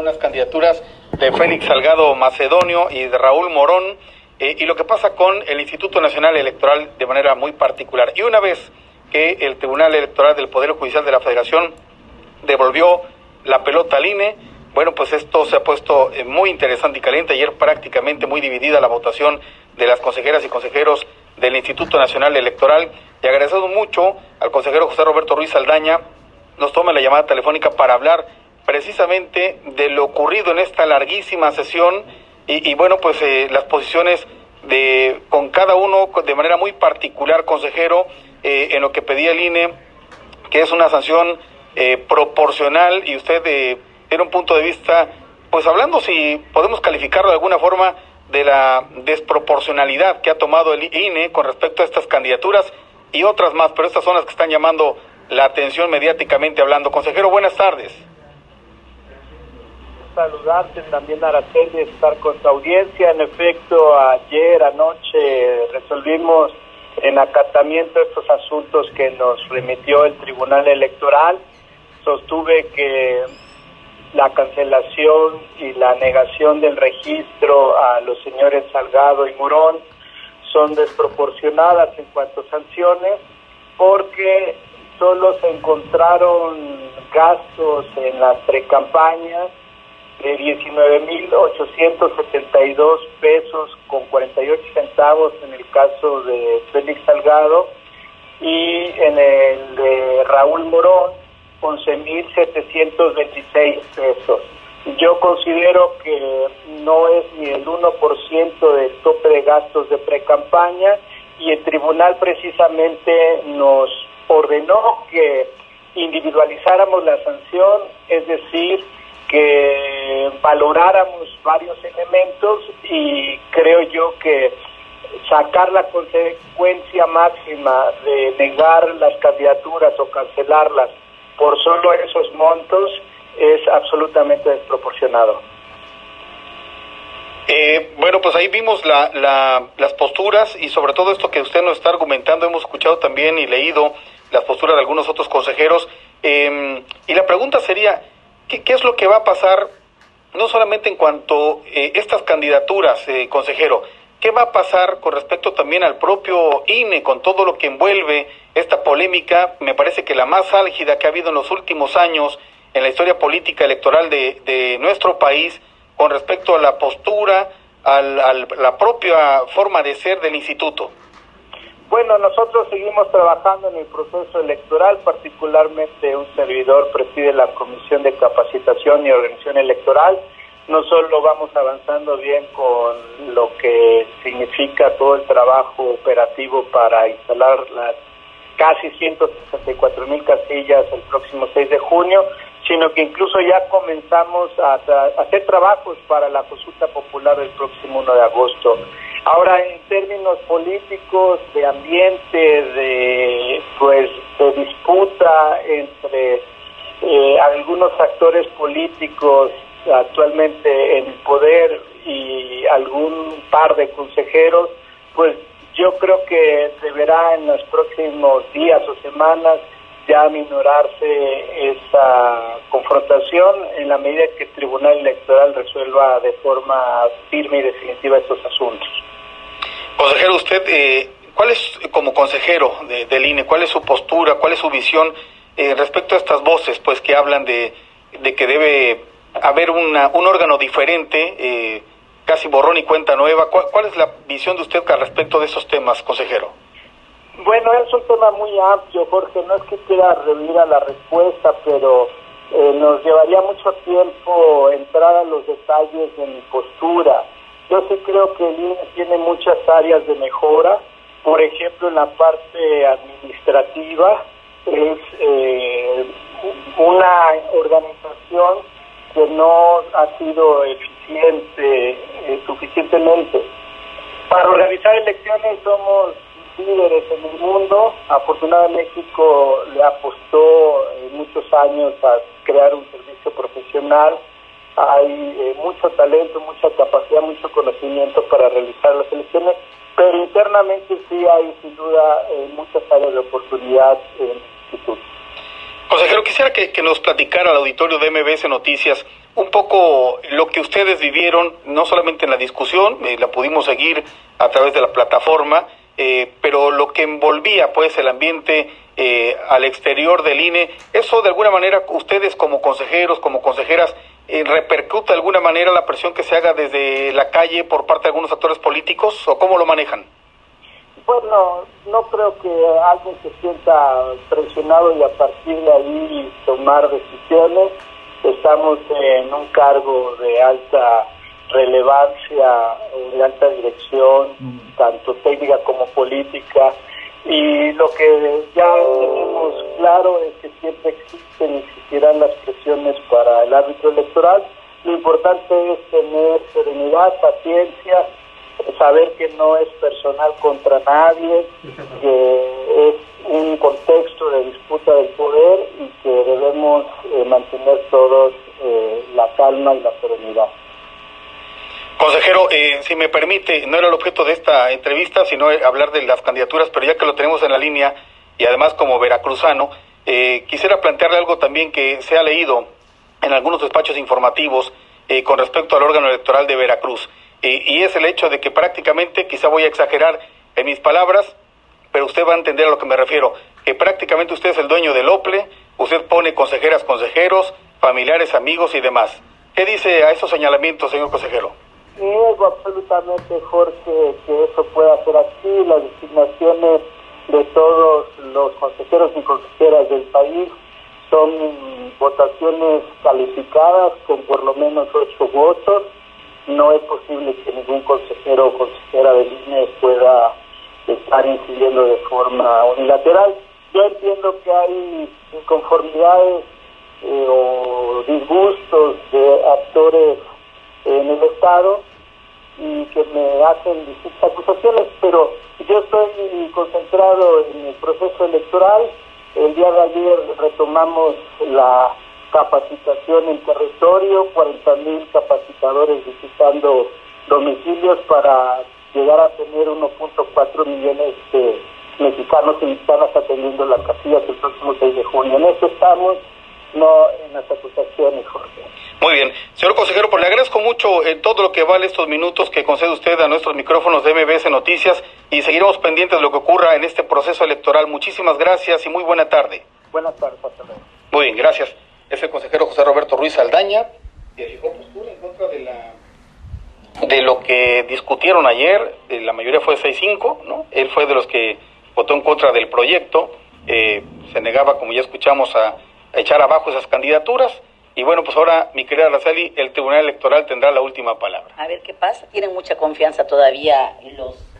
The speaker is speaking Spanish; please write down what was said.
con unas candidaturas de Félix Salgado Macedonio y de Raúl Morón, y lo que pasa con el Instituto Nacional Electoral de manera muy particular. Y una vez que el Tribunal Electoral del Poder Judicial de la Federación devolvió la pelota al INE, bueno, pues esto se ha puesto muy interesante y caliente. Ayer prácticamente muy dividida la votación de las consejeras y consejeros del Instituto Nacional Electoral, y agradecemos mucho al consejero José Roberto Ruiz Saldaña nos toma la llamada telefónica para hablar precisamente de lo ocurrido en esta larguísima sesión y bueno, pues las posiciones con cada uno de manera muy particular, consejero, en lo que pedía el INE, que es una sanción proporcional, y usted tiene un punto de vista, pues hablando, si podemos calificarlo de alguna forma, de la desproporcionalidad que ha tomado el INE con respecto a estas candidaturas y otras más, pero estas son las que están llamando la atención mediáticamente hablando. Consejero, buenas tardes. Saludarte también, Araceli, estar con tu audiencia. En efecto, ayer anoche resolvimos en acatamiento estos asuntos que nos remitió el Tribunal Electoral. Sostuve que la cancelación y la negación del registro a los señores Salgado y Morón son desproporcionadas en cuanto a sanciones, porque solo se encontraron gastos en las precampañas de 19,872 pesos con 48 centavos en el caso de Félix Salgado, y en el de Raúl Morón 11,726 pesos. Yo considero que no es ni el 1% del tope de gastos de precampaña, y el tribunal precisamente nos ordenó que individualizáramos la sanción, es decir, que valoráramos varios elementos, y creo yo que sacar la consecuencia máxima de negar las candidaturas o cancelarlas por solo esos montos es absolutamente desproporcionado. Bueno, pues ahí vimos las posturas, y sobre todo esto que usted nos está argumentando, hemos escuchado también y leído las posturas de algunos otros consejeros, y la pregunta sería, ¿qué es lo que va a pasar, no solamente en cuanto a estas candidaturas, consejero? ¿Qué va a pasar con respecto también al propio INE, con todo lo que envuelve esta polémica? Me parece que la más álgida que ha habido en los últimos años en la historia política electoral de nuestro país, con respecto a la postura, a la propia forma de ser del instituto. Bueno, nosotros seguimos trabajando en el proceso electoral, particularmente un servidor preside la Comisión de Capacitación y Organización Electoral. No solo vamos avanzando bien con lo que significa todo el trabajo operativo para instalar las casi 164,000 casillas el próximo 6 de junio, sino que incluso ya comenzamos a hacer trabajos para la consulta popular del próximo 1 de agosto. Ahora, en términos políticos, de ambiente, de disputa entre algunos actores políticos actualmente en el poder y algún par de consejeros, pues yo creo que deberá en los próximos días o semanas ya minorarse esa confrontación en la medida que el Tribunal Electoral resuelva de forma firme y definitiva estos asuntos. Consejero, usted, ¿cuál es, como consejero del INE, cuál es su postura, cuál es su visión respecto a estas voces, pues, que hablan de que debe haber un órgano diferente, casi borrón y cuenta nueva? ¿Cuál es la visión de usted al respecto de esos temas, consejero? Bueno, es un tema muy amplio, Jorge. No es que quiera rehuir a la respuesta, pero nos llevaría mucho tiempo entrar a los detalles de mi postura. Yo sí creo que el INE tiene muchas áreas de mejora. Por ejemplo, en la parte administrativa es una organización que no ha sido eficiente suficientemente. Para organizar elecciones somos líderes en el mundo. Afortunadamente México le apostó muchos años a crear un servicio profesional. Hay mucho talento, mucha capacidad, mucho conocimiento para realizar las elecciones, pero internamente sí hay sin duda muchas áreas de oportunidad en el instituto. Consejero, quisiera que nos platicara al auditorio de MBS Noticias un poco lo que ustedes vivieron, no solamente en la discusión, la pudimos seguir a través de la plataforma, pero lo que envolvía pues el ambiente al exterior del INE, eso de alguna manera ustedes como consejeros, como consejeras, ¿repercute de alguna manera la presión que se haga desde la calle por parte de algunos actores políticos o cómo lo manejan? Bueno, no creo que alguien se sienta presionado y a partir de ahí tomar decisiones. Estamos en un cargo de alta relevancia, de alta dirección, tanto técnica como política, y lo que ya tenemos claro es que siempre existen y existirán las presiones para el árbitro electoral. Lo importante es tener serenidad, paciencia, saber que no es personal contra nadie, que es un contexto de disputa del poder y que debemos mantener todos la calma y la serenidad. Consejero, si me permite, no era el objeto de esta entrevista, sino hablar de las candidaturas, pero ya que lo tenemos en la línea y además como veracruzano, quisiera plantearle algo también que se ha leído en algunos despachos informativos con respecto al órgano electoral de Veracruz. Y es el hecho de que prácticamente, quizá voy a exagerar en mis palabras, pero usted va a entender a lo que me refiero, que prácticamente usted es el dueño del OPLE, usted pone consejeras, consejeros, familiares, amigos y demás. ¿Qué dice a esos señalamientos, señor consejero? Niego absolutamente, Jorge, que eso pueda ser así. Las designaciones de todos los consejeros y consejeras del país son votaciones calificadas con por lo menos 8 votos. No es posible que ningún consejero o consejera del INE pueda estar incidiendo de forma unilateral. Yo entiendo que hay inconformidades o disgustos de actores en el Estado y que me hacen distintas acusaciones, pero yo estoy concentrado en el proceso electoral. El día de ayer retomamos la capacitación en territorio, 40,000 capacitadores visitando domicilios para llegar a tener 1.4 millones de mexicanos y mexicanas atendiendo las casillas el próximo 6 de junio. En eso estamos, no en las acusaciones, Jorge. Muy bien. Señor consejero, pues le agradezco mucho todo lo que vale estos minutos que concede usted a nuestros micrófonos de MBS Noticias y seguiremos pendientes de lo que ocurra en este proceso electoral. Muchísimas gracias y muy buena tarde. Buenas tardes, hasta luego. Muy bien, gracias. Es el consejero José Roberto Ruiz Saldaña, que fijó postura en contra de lo que discutieron ayer. La mayoría fue 6-5, ¿no? Él fue de los que votó en contra del proyecto, se negaba, como ya escuchamos, a echar abajo esas candidaturas. Y bueno, pues ahora, mi querida Araceli, el Tribunal Electoral tendrá la última palabra. A ver qué pasa. Tienen mucha confianza todavía los